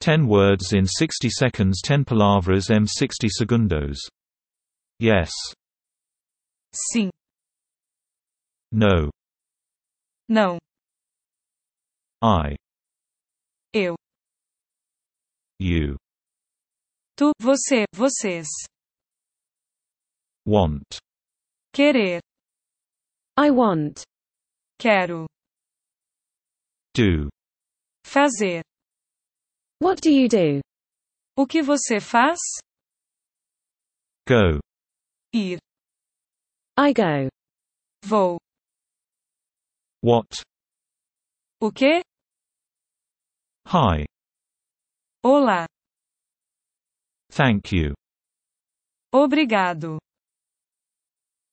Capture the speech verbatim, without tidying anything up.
ten words in sixty seconds. ten palavras em sixty segundos. Yes. Sim. No. Não. I. Eu. You. Tu, você, vocês. Want. Querer. I want. Quero. Do. Fazer. What do you do? O que você faz? Go. Ir. I go. Vou. What? O que? Hi. Olá. Thank you. Obrigado.